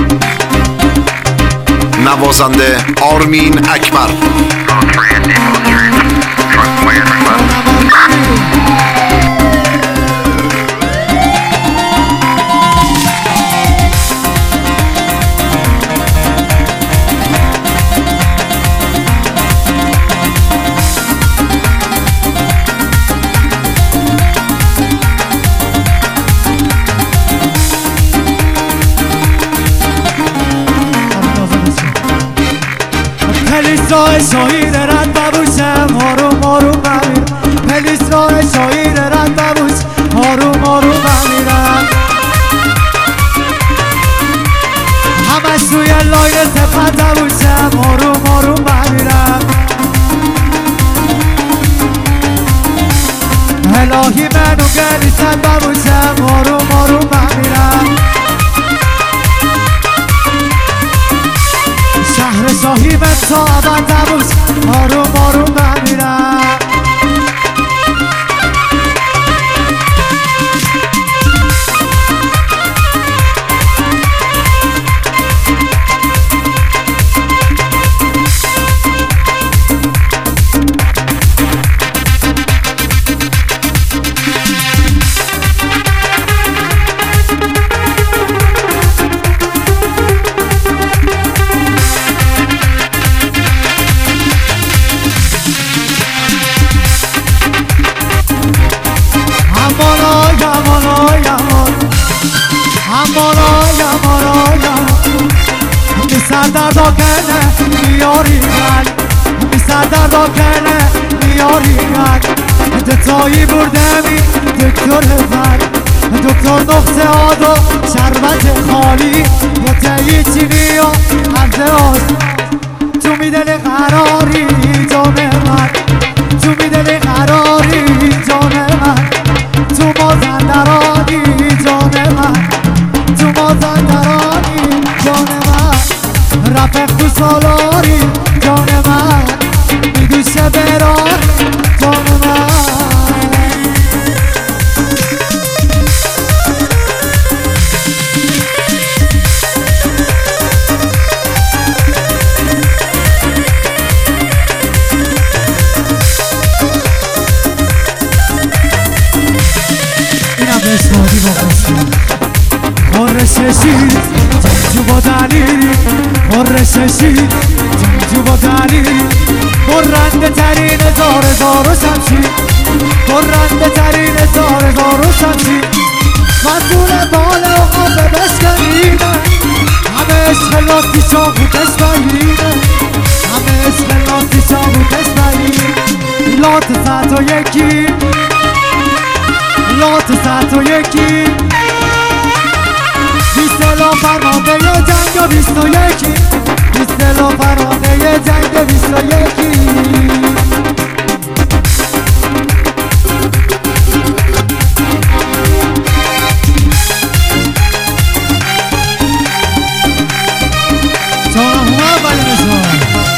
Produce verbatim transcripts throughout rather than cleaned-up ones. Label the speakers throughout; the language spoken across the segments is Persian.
Speaker 1: نوازنده آرمین اکبر.
Speaker 2: پلیس شاهین رد ببوشم آروم آروم بمیرم پلیس شاهین رد ببوش آروم آروم بمیرم همش توی لاین سفت ببوشم آروم آروم بمیرم الهی منو گلیسن ببوشم آروم آروم بمیرم شهر شاهی به صحبت نبوش آروم آروم بمیرم سردردا کنه میاری من بی سردردا کنه میاری من دتایی بردمی دکتر زن دکتر نقطه آدو شربت خالی بطهی چینی و عرض آز تو میدل قراری جان من تو میدل قراری جان من تو مازندرانی جان من تو مازندرانی جان من رفق تو سالاری جان من میدوشه برار جان من اینم بشنادی با قصد خور ششید جنجو با دلیلی خور ششید جنجو با دلیلی برنده ترین زار زار و شمشید برنده ترین زار زار و شمشید مسئول بال و آبه بشکنیده همه عشق لاستی چاقو کشبهیده همه عشق لاستی چاقو کشبهیده لات ست و یکی لات ست و یکی بیستلا فرمانده ی جنگ و بیست و یکی بیستلا فرمانده ی جنگ و بیست و یکی جانم هم ولی بزن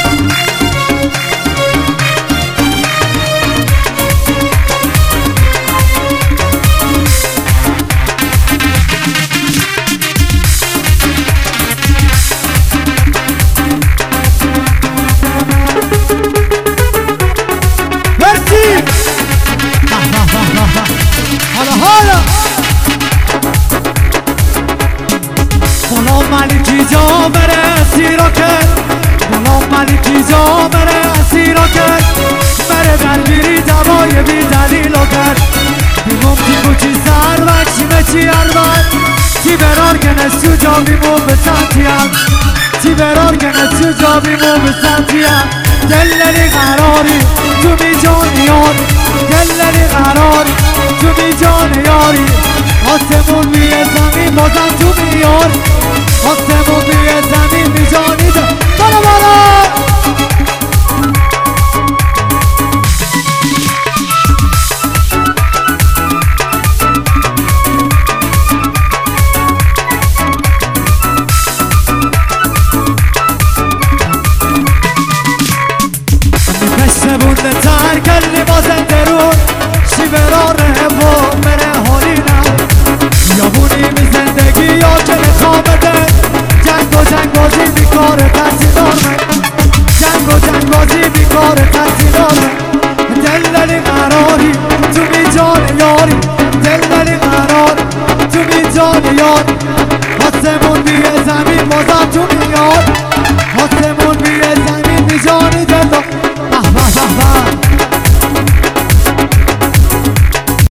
Speaker 2: ملکی جا بره اسیرا کرد غلام ملکی جا بره اسیرا کرد بره دلگیری دوای بی دلیلا کرد بیمون تیکو چی سر و چیمه چی اربن چی برار که نسیو جا بیمون به سنتیم چی برار که نسیو جا بیمون به سنتیم دللی قراری تو می جان یاری دللی قراری تو می جان یاری آسمون بیه زمین بازم تو میاری آسمون بیه زمین